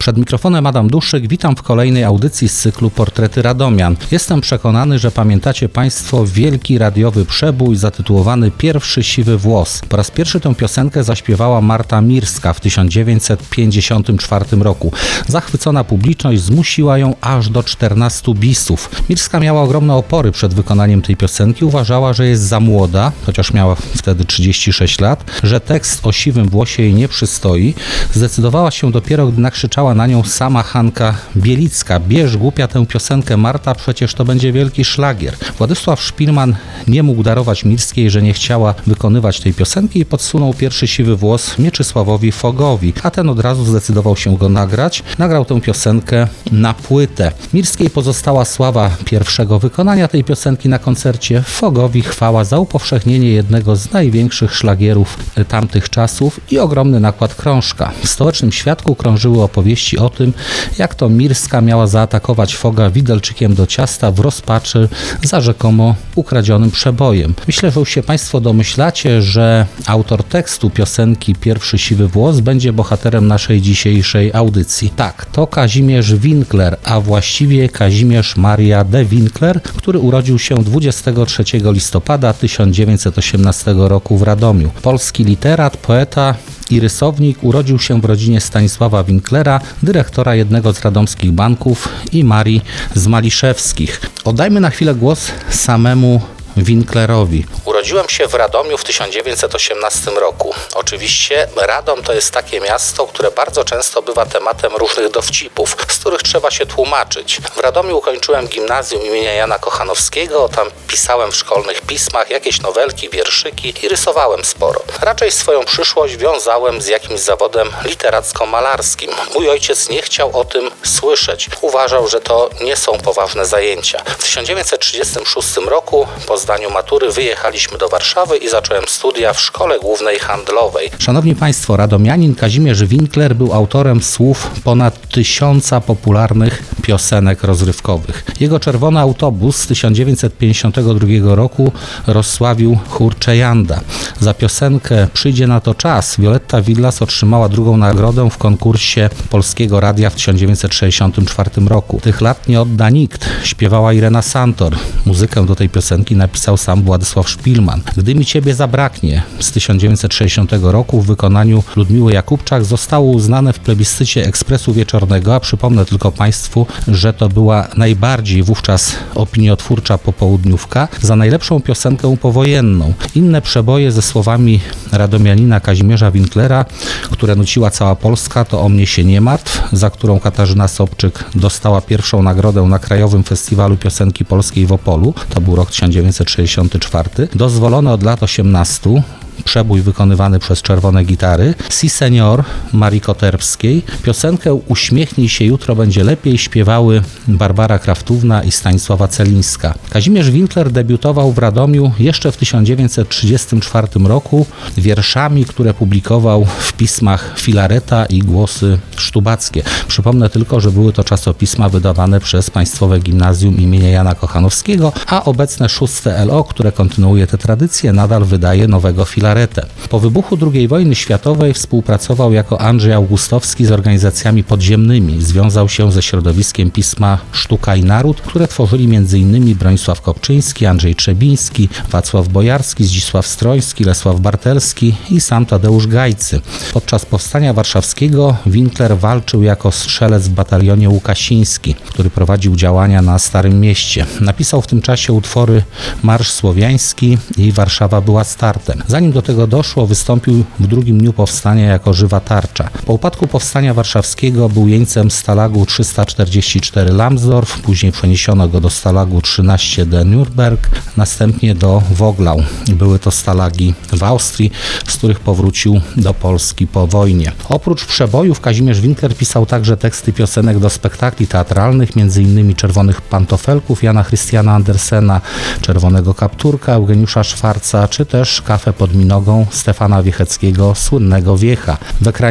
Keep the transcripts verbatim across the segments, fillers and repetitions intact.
Przed mikrofonem Adam Duszyk, witam w kolejnej audycji z cyklu Portrety Radomian. Jestem przekonany, że pamiętacie Państwo wielki radiowy przebój zatytułowany Pierwszy siwy włos. Po raz pierwszy tę piosenkę zaśpiewała Marta Mirska w tysiąc dziewięćset pięćdziesiątym czwartym roku. Zachwycona publiczność zmusiła ją aż do czternastu bisów. Mirska miała ogromne opory przed wykonaniem tej piosenki. Uważała, że jest za młoda, chociaż miała wtedy trzydzieści sześć lat, że tekst o siwym włosie jej nie przystoi. Zdecydowała się dopiero, gdy nakrzyczała na nią sama Hanka Bielicka. Bierz głupia tę piosenkę, Marta, przecież to będzie wielki szlagier. Władysław Szpilman nie mógł darować Mirskiej, że nie chciała wykonywać tej piosenki i podsunął Pierwszy siwy włos Mieczysławowi Fogowi, a ten od razu zdecydował się go nagrać. Nagrał tę piosenkę na płytę. Mirskiej pozostała sława pierwszego wykonania tej piosenki na koncercie. Fogowi chwała za upowszechnienie jednego z największych szlagierów tamtych czasów i ogromny nakład krążka. W stołecznym świadku krążyły opowieści o tym, jak to Mirska miała zaatakować Foga widelczykiem do ciasta w rozpaczy za rzekomo ukradzionym przebojem. Myślę, że już się Państwo domyślacie, że autor tekstu piosenki Pierwszy siwy włos będzie bohaterem naszej dzisiejszej audycji. Tak, to Kazimierz Winkler, a właściwie Kazimierz Maria de Winkler, który urodził się dwudziestego trzeciego listopada tysiąc dziewięćset osiemnastego roku w Radomiu. Polski literat, poeta i rysownik, urodził się w rodzinie Stanisława Winklera, dyrektora jednego z radomskich banków, i Marii z Maliszewskich. Oddajmy na chwilę głos samemu Winklerowi. Urodziłem się w Radomiu w tysiąc dziewięćset osiemnastym roku. Oczywiście Radom to jest takie miasto, które bardzo często bywa tematem różnych dowcipów, z których trzeba się tłumaczyć. W Radomiu ukończyłem gimnazjum imienia Jana Kochanowskiego, tam pisałem w szkolnych pismach jakieś nowelki, wierszyki i rysowałem sporo. Raczej swoją przyszłość wiązałem z jakimś zawodem literacko-malarskim. Mój ojciec nie chciał o tym słyszeć. Uważał, że to nie są poważne zajęcia. W tysiąc dziewięćset trzydziestym szóstym roku po zdaniu matury wyjechaliśmy do Warszawy i zacząłem studia w Szkole Głównej Handlowej. Szanowni Państwo, radomianin Kazimierz Winkler był autorem słów ponad tysiąca popularnych piosenek rozrywkowych. Jego Czerwony autobus z tysiąc dziewięćset pięćdziesiątego drugiego roku rozsławił chór Czejanda. Za piosenkę Przyjdzie na to czas Violetta Villas otrzymała drugą nagrodę w konkursie Polskiego Radia w tysiąc dziewięćset sześćdziesiątym czwartym roku. Tych lat nie odda nikt, śpiewała Irena Santor. Muzykę do tej piosenki napisał sam Władysław Szpilman. Gdy mi ciebie zabraknie z tysiąc dziewięćset sześćdziesiątego roku w wykonaniu Ludmiły Jakubczak zostało uznane w plebiscycie Ekspresu Wieczornego, a przypomnę tylko Państwu, że to była najbardziej wówczas opiniotwórcza popołudniówka, za najlepszą piosenkę powojenną. Inne przeboje ze słowami radomianina Kazimierza Winklera, które nuciła cała Polska, to O mnie się nie martw, za którą Katarzyna Sobczyk dostała pierwszą nagrodę na Krajowym Festiwalu Piosenki Polskiej w Opolu. To był rok tysiąc dziewięćset sześćdziesiąty czwarty. Dozwolone od lat osiemnastu. Przebój wykonywany przez Czerwone Gitary. Si Senior Marii Koterbskiej. Piosenkę Uśmiechnij się, jutro będzie lepiej śpiewały Barbara Kraftówna i Stanisława Celińska. Kazimierz Winkler debiutował w Radomiu jeszcze w tysiąc dziewięćset trzydziestym czwartym roku wierszami, które publikował w pismach Filareta i Głosy Sztubackie. Przypomnę tylko, że były to czasopisma wydawane przez Państwowe Gimnazjum imienia Jana Kochanowskiego, a obecne szóste L O, które kontynuuje tę tradycję, nadal wydaje nowego Filaretę. Po wybuchu drugiej wojny światowej współpracował jako Andrzej Augustowski z organizacjami podziemnymi. Związał się ze środowiskiem pisma Sztuka i Naród, które tworzyli m.in. Bronisław Kopczyński, Andrzej Trzebiński, Wacław Bojarski, Zdzisław Stroński, Lesław Bartelski i sam Tadeusz Gajcy. Podczas Powstania Warszawskiego Winkler walczył jako strzelec w batalionie Łukasiński, który prowadził działania na Starym Mieście. Napisał w tym czasie utwory Marsz Słowiański i Warszawa była startem. Zanim do tego doszło, wystąpił w drugim dniu powstania jako żywa tarcza. Po upadku Powstania Warszawskiego był jeńcem Stalagu trzysta czterdzieści cztery Lambsdorff, później przeniesiono go do Stalagu trzynaście de Nürnberg, następnie do Woglau. Były to stalagi w Austrii, z których powrócił do Polski po wojnie. Oprócz przebojów Kazimierz Winkler pisał także teksty piosenek do spektakli teatralnych, m.in. Czerwonych Pantofelków Jana Chrystiana Andersena, Czerwonego Kapturka Eugeniusza Szwarca, czy też Kafę pod minogą Stefana Wiecheckiego, słynnego Wiecha. W ekranizacji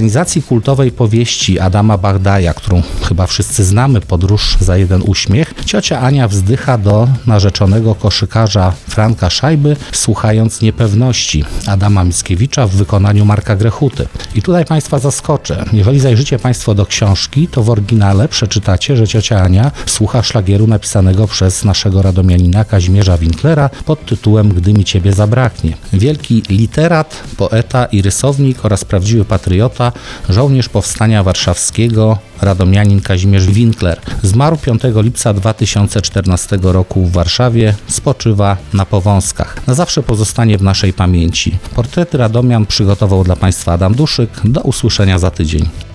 wersji kultowej powieści Adama Bardaja, którą chyba wszyscy znamy, Podróż za jeden uśmiech, ciocia Ania wzdycha do narzeczonego koszykarza Franka Szajby, słuchając Niepewności Adama Mickiewicza w wykonaniu Marka Grechuty. I tutaj Państwa zaskoczę. Jeżeli zajrzycie Państwo do książki, to w oryginale przeczytacie, że ciocia Ania słucha szlagieru napisanego przez naszego radomianina Kazimierza Winklera pod tytułem Gdy mi ciebie zabraknie. Wielki literat, poeta i rysownik oraz prawdziwy patriota, żołnierz powstania warszawskiego, radomianin Kazimierz Winkler. Zmarł piątego lipca dwa tysiące czternastego roku w Warszawie, spoczywa na Powązkach. Na zawsze pozostanie w naszej pamięci. Portrety Radomian przygotował dla Państwa Adam Duszyk. Do usłyszenia za tydzień.